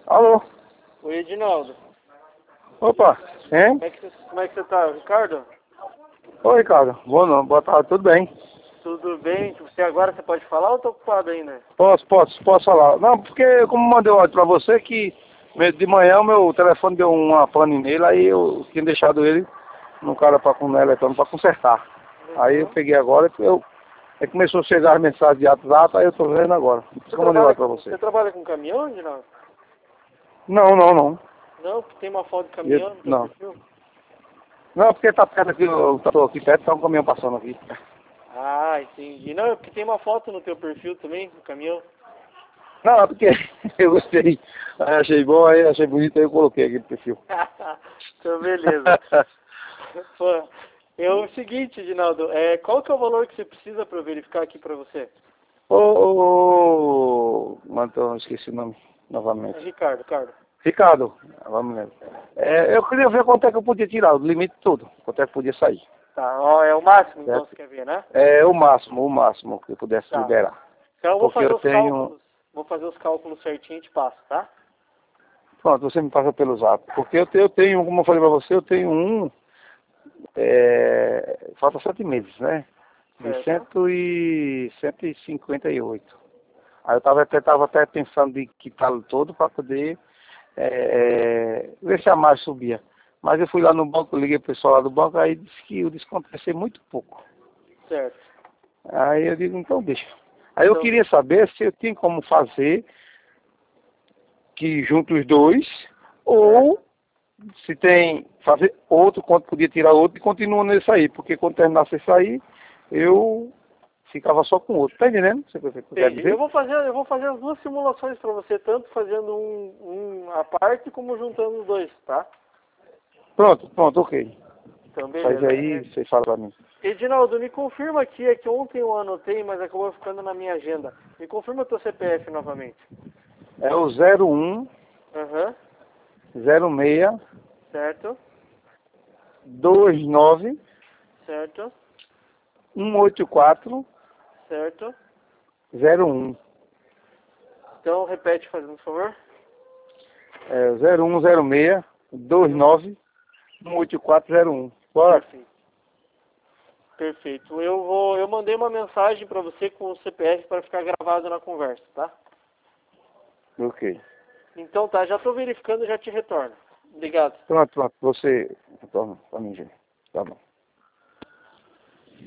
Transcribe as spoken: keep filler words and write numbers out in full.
Alô? Oi, Edinaldo. Opa, hein? Como é que, como é que você tá, Ricardo? Oi, Ricardo. Boa, não. Boa tarde, tudo bem? Tudo bem? Você agora você pode falar ou tô ocupado ainda? Posso, posso, posso falar. Não, porque como mandei um áudio pra você que de manhã o meu telefone deu uma pane nele, aí eu tinha deixado ele no cara pra, com o eletrônico pra consertar. Uhum. Aí eu peguei agora, eu, aí começou a chegar as mensagens de WhatsApp, aí eu tô vendo agora. Por isso Você que eu mandei um trabalha, áudio pra com, você. você trabalha com caminhão, Edinaldo? Não, não, não. Não, porque tem uma foto de Eu- caminhão no teu não. perfil. Não, porque tá perto aqui, eu tô aqui perto, tá um caminhão passando aqui. Ah, entendi. Não, é porque tem uma foto no teu perfil também, do caminhão. Não, é porque eu gostei, aí achei bom, aí achei bonito, aí eu coloquei aqui no perfil. Então, beleza. Pô, é o seguinte, Edinaldo, é, qual que é o valor que você precisa para eu verificar aqui para você? Ô, ô, ô, Mantão, esqueci o nome É novamente. Ricardo, Ricardo. Ricardo, vamos lembrar. É, eu queria ver quanto é que eu podia tirar, o limite todo, quanto é que podia sair. Tá, ó, é o máximo, então Certo? você quer ver, né? É o máximo, o máximo que eu pudesse Tá. liberar. Então eu vou Porque fazer eu os tenho... cálculos. Vou fazer os cálculos certinho e te passo, tá? Pronto, você me passa pelo zap. Porque eu tenho, eu tenho como eu falei pra você, eu tenho um... É, falta sete meses, né? De Certo. cento e, cento e cinquenta e oito. Aí eu tava até, tava até pensando de quitá-lo todo para poder é, é, ver se a margem subia. Mas eu fui lá no banco, liguei pro pessoal lá do banco, aí disse que o desconto ia ser muito pouco. Certo. Aí eu digo, então deixa. Aí eu Então, queria saber se eu tinha como fazer que junto os dois, ou se tem fazer outro, quanto podia tirar outro e continua nesse aí, porque quando terminasse esse aí, eu ficava só com outro. Tá entendendo? Você quer entendi. dizer? Eu vou fazer, eu vou fazer as duas simulações para você, tanto fazendo um, um à parte como juntando os dois, tá? Pronto, pronto, ok. Então, Faz beleza. aí, É, você fala pra mim. Edinaldo, me confirma aqui, é que ontem eu anotei, mas acabou ficando na minha agenda. Me confirma teu C P F novamente. É o zero um Aham, zero seis certo, dois nove certo, um oito quatro certo. zero um. Então, repete, fazendo favor. É zero um zero seis dois nove um oito quatro zero um. Bora. Perfeito. Perfeito. Eu vou, eu mandei uma mensagem para você com o C P F para ficar gravado na conversa, tá? Ok. Então tá, já estou verificando e já te retorno. Obrigado. Pronto, pronto. Você retorna pra mim, gente. Tá bom.